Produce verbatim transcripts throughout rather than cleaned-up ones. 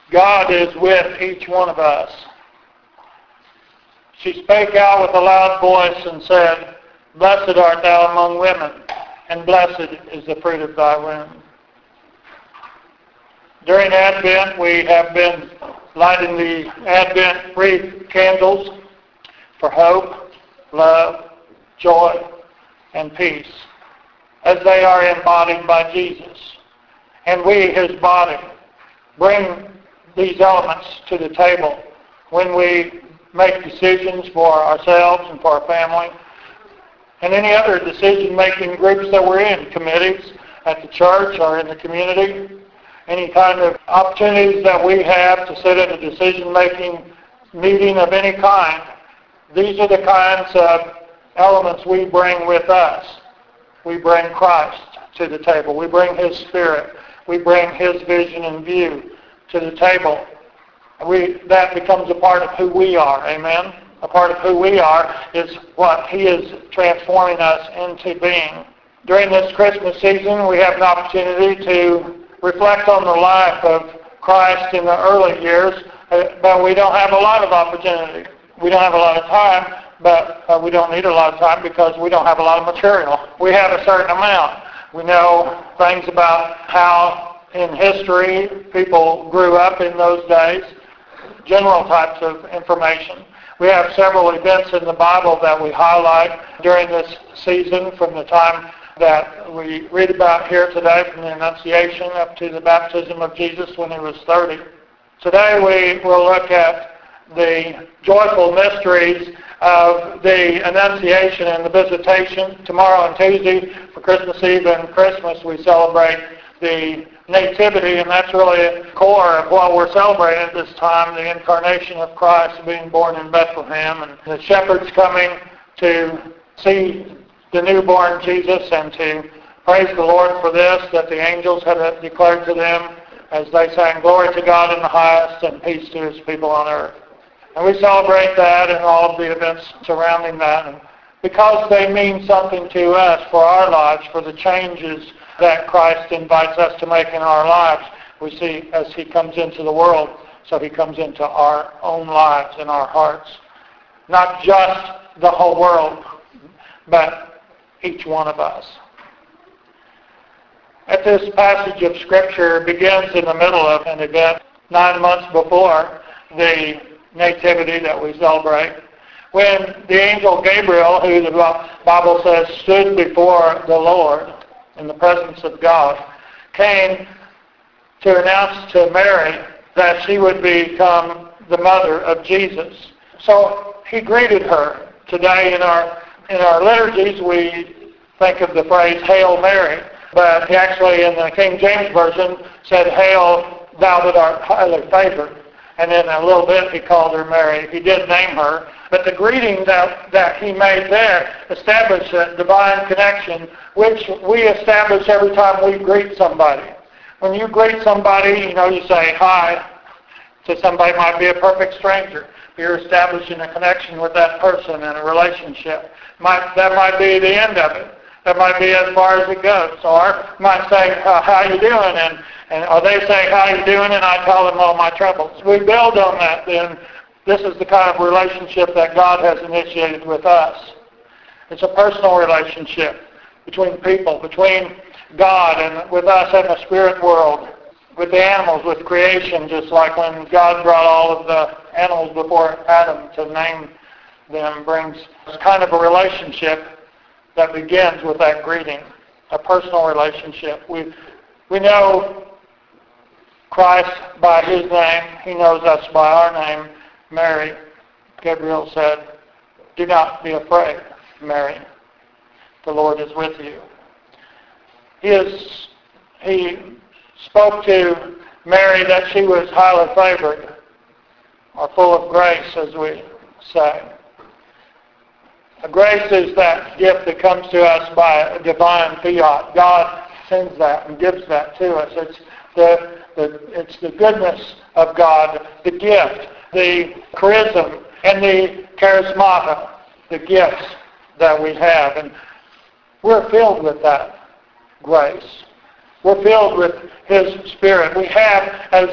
God is with each one of us. She spake out with a loud voice and said, Blessed art thou among women, and blessed is the fruit of thy womb. During Advent, we have been lighting the Advent wreath candles for hope, love, joy, and peace, as they are embodied by Jesus. And we, his body, bring these elements to the table when we make decisions for ourselves and for our family, and any other decision-making groups that we're in, committees at the church or in the community, any kind of opportunities that we have to sit in a decision-making meeting of any kind. These are the kinds of elements we bring with us. We bring Christ to the table. We bring his Spirit. We bring his vision and view to the table. We, that becomes a part of who we are, amen? A part of who we are is what he is transforming us into being. During this Christmas season, we have an opportunity to reflect on the life of Christ in the early years, but we don't have a lot of opportunity. We don't have a lot of time, but uh, we don't need a lot of time because we don't have a lot of material. We have a certain amount. We know things about how in history people grew up in those days, general types of information. We have several events in the Bible that we highlight during this season, from the time that we read about here today, from the Annunciation up to the baptism of Jesus when he was thirty. Today we will look at the joyful mysteries of the Annunciation and the Visitation. Tomorrow and Tuesday, for Christmas Eve and Christmas, we celebrate the Nativity, and that's really the core of what we're celebrating at this time, the incarnation of Christ being born in Bethlehem, and the shepherds coming to see the newborn Jesus and to praise the Lord for this, that the angels had declared to them as they sang, Glory to God in the highest and peace to his people on earth. And we celebrate that and all of the events surrounding that, and because they mean something to us for our lives, for the changes that Christ invites us to make in our lives. We see as he comes into the world, so he comes into our own lives and our hearts. Not just the whole world, but each one of us. At this passage of Scripture begins in the middle of an event nine months before the Nativity that we celebrate, when the angel Gabriel, who the Bible says stood before the Lord in the presence of God, came to announce to Mary that she would become the mother of Jesus. So he greeted her. Today in our in our liturgies we think of the phrase Hail Mary, but he actually in the King James Version said, Hail thou that art highly favored. And then a little bit he called her Mary. He did name her. But the greeting that, that he made there established a divine connection, which we establish every time we greet somebody. When you greet somebody, you know, you say hi to somebody. Might be a perfect stranger. You're establishing a connection with that person and a relationship. Might, that might be the end of it. That might be as far as it goes. Or might say, uh, how you doing? And, and or they say, how you doing? And I tell them all my troubles. We build on that then. This is the kind of relationship that God has initiated with us. It's a personal relationship between people, between God and with us and the spirit world, with the animals, with creation, just like when God brought all of the animals before Adam to name them, brings this kind of a relationship that begins with that greeting, a personal relationship. We, we know Christ by his name. He knows us by our name. Mary, Gabriel said, do not be afraid, Mary. The Lord is with you. He, is, he spoke to Mary that she was highly favored, or full of grace, as we say. A grace is that gift that comes to us by a divine fiat. God sends that and gives that to us. It's the, the, it's the goodness of God, the gift, the charism, and the charismata, the gifts that we have. And we're filled with that grace. We're filled with his Spirit. We have, as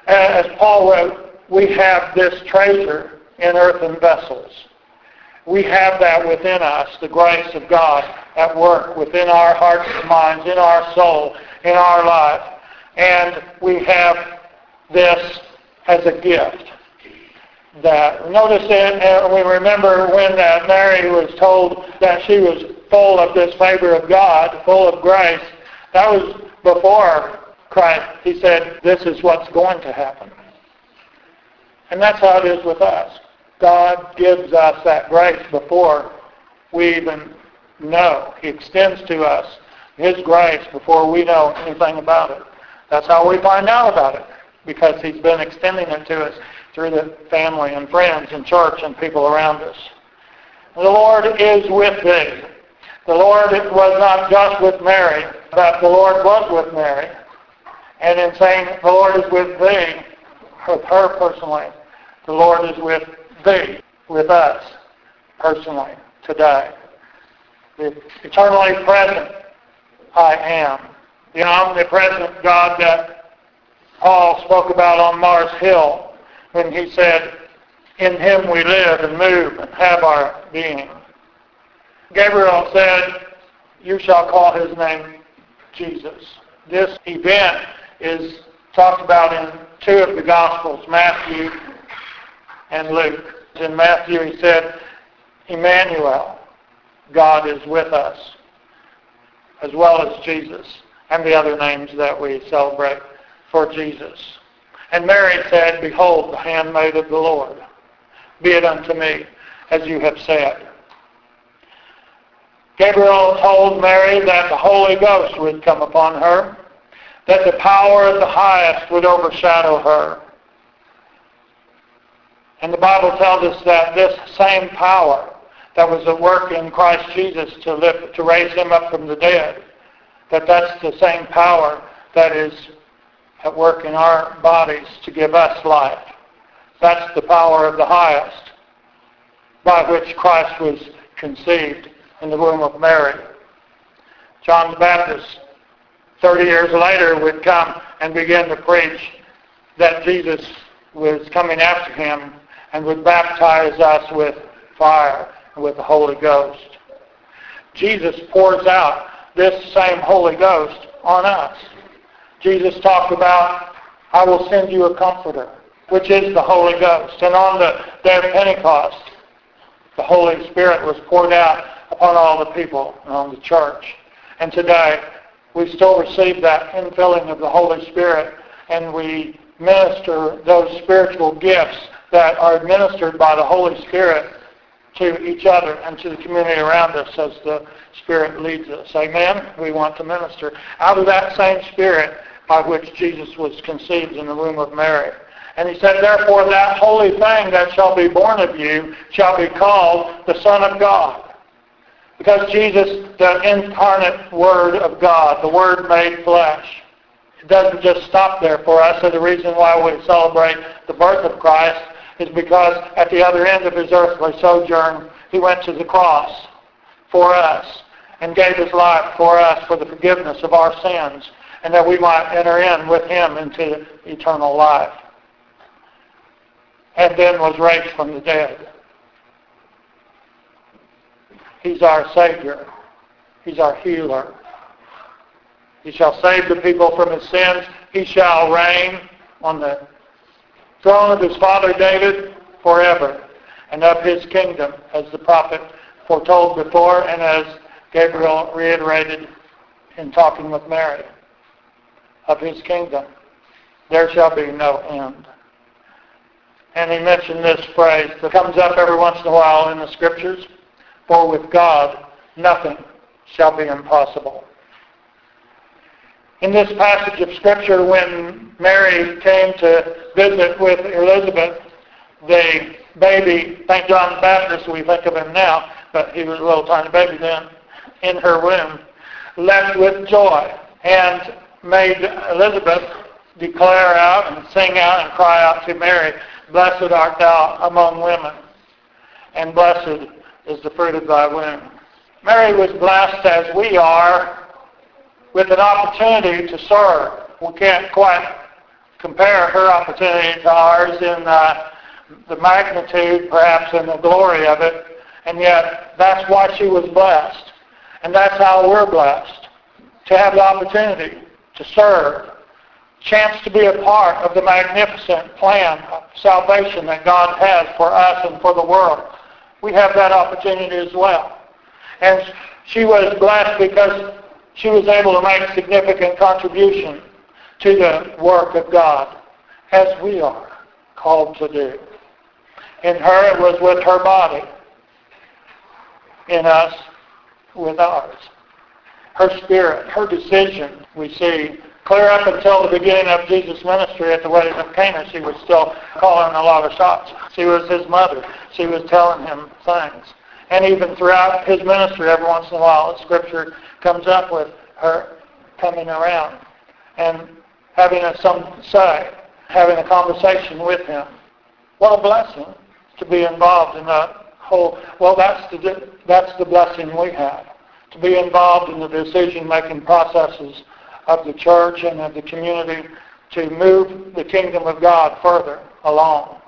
As Paul wrote, we have this treasure in earthen vessels. We have that within us, the grace of God at work within our hearts and minds, in our soul, in our life. And we have this as a gift. That notice it, and we remember when uh, Mary was told that she was full of this favor of God, full of grace. That was before Christ. He said, this is what's going to happen. And that's how it is with us. God gives us that grace before we even know. He extends to us His grace before we know anything about it. That's how we find out about it, because He's been extending it to us through the family and friends and church and people around us. The Lord is with thee. The Lord was not just with Mary, but the Lord was with Mary. And in saying the Lord is with thee, with her personally, the Lord is with thee, with us personally today. The eternally present I am. The omnipresent God that Paul spoke about on Mars Hill when he said, in Him we live and move and have our being. Gabriel said, you shall call His name Jesus. This event is talked about in two of the Gospels, Matthew and Luke. In Matthew he said, Emmanuel, God is with us, as well as Jesus, and the other names that we celebrate for Jesus. And Mary said, behold, the handmaid of the Lord. Be it unto me as you have said. Gabriel told Mary that the Holy Ghost would come upon her, that the power of the highest would overshadow her. And the Bible tells us that this same power that was at work in Christ Jesus to lift, to raise Him up from the dead, that that's the same power that is at work in our bodies to give us life. That's the power of the highest by which Christ was conceived in the womb of Mary. John the Baptist, thirty years later, would come and begin to preach that Jesus was coming after Him and would baptize us with fire and with the Holy Ghost. Jesus pours out this same Holy Ghost on us. Jesus talked about, I will send you a comforter, which is the Holy Ghost. And on the day of Pentecost, the Holy Spirit was poured out upon all the people and on the church. And today, we still receive that infilling of the Holy Spirit, and we minister those spiritual gifts that are administered by the Holy Spirit to each other and to the community around us as the Spirit leads us. Amen? We want to minister out of that same Spirit by which Jesus was conceived in the womb of Mary. And He said, therefore that holy thing that shall be born of you shall be called the Son of God. Because Jesus, the incarnate Word of God, the Word made flesh, it doesn't just stop there for us. And the reason why we celebrate the birth of Christ is because at the other end of His earthly sojourn, He went to the cross for us and gave His life for us for the forgiveness of our sins, and that we might enter in with Him into eternal life. And then was raised from the dead. He's our Savior. He's our healer. He shall save the people from his sins. He shall reign on the throne of his father David forever, and of his kingdom, as the prophet foretold before and as Gabriel reiterated in talking with Mary. Of his kingdom there shall be no end. And he mentioned this phrase that comes up every once in a while in the Scriptures, for with God nothing shall be impossible. In this passage of Scripture, when Mary came to visit with Elizabeth, the baby, Saint John the Baptist, we think of him now, but he was a little tiny baby then, in her womb, leapt with joy and made Elizabeth declare out and sing out and cry out to Mary, blessed art thou among women, and blessed is the fruit of thy womb. Mary was blessed as we are with an opportunity to serve. We can't quite compare her opportunity to ours in uh, the magnitude, perhaps, and the glory of it, and yet that's why she was blessed. And that's how we're blessed, to have the opportunity to serve, chance to be a part of the magnificent plan of salvation that God has for us and for the world. We have that opportunity as well. And she was blessed because she was able to make significant contribution to the work of God, as we are called to do. In her, it was with her body. In us, with ours. Her spirit, her decision, we see, clear up until the beginning of Jesus' ministry at the wedding of Cana, she was still calling a lot of shots. She was his mother. She was telling him things. And even throughout his ministry, every once in a while, the Scripture comes up with her coming around and having a, some say, having a conversation with him. What a blessing to be involved in that whole, well, that's the, that's the blessing we have, to be involved in the decision-making processes of the church and of the community to move the kingdom of God further along.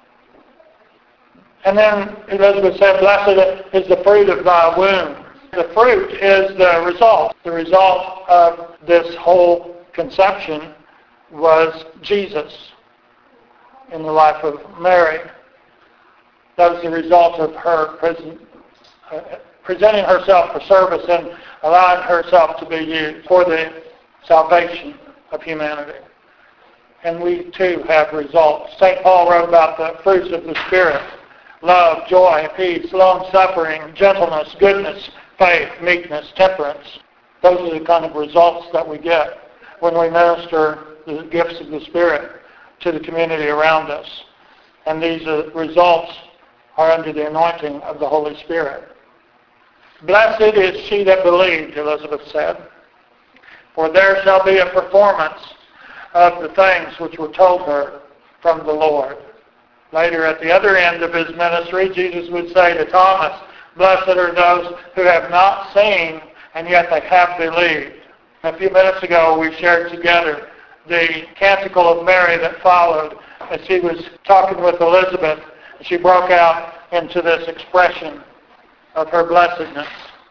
And then Elizabeth said, blessed is the fruit of thy womb. The fruit is the result. The result of this whole conception was Jesus in the life of Mary. That was the result of her present, uh, presenting herself for service and allowing herself to be used for the salvation of humanity. And we too have results. Saint Paul wrote about the fruits of the Spirit: love, joy, peace, long-suffering, gentleness, goodness, faith, meekness, temperance. Those are the kind of results that we get when we minister the gifts of the Spirit to the community around us. And these uh, results are under the anointing of the Holy Spirit. Blessed is she that believed, Elizabeth said, for there shall be a performance of the things which were told her from the Lord. Later, at the other end of his ministry, Jesus would say to Thomas, blessed are those who have not seen, and yet they have believed. A few minutes ago, we shared together the canticle of Mary that followed as she was talking with Elizabeth. She broke out into this expression of her blessedness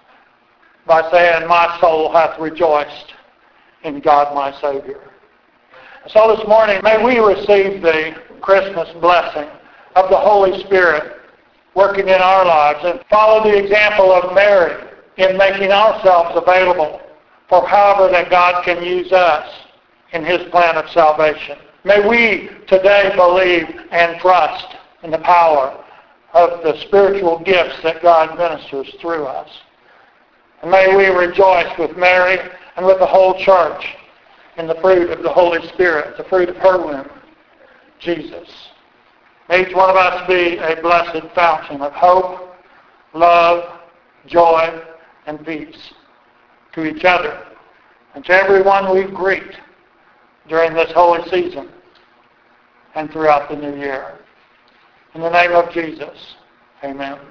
by saying, my soul hath rejoiced in God my Savior. So this morning, may we receive the Christmas blessing of the Holy Spirit working in our lives and follow the example of Mary in making ourselves available for however that God can use us in his plan of salvation. May we today believe and trust in the power of the spiritual gifts that God ministers through us. And may we rejoice with Mary and with the whole church in the fruit of the Holy Spirit, the fruit of her womb, Jesus. May each one of us be a blessed fountain of hope, love, joy, and peace to each other and to everyone we greet during this holy season and throughout the new year. In the name of Jesus, amen.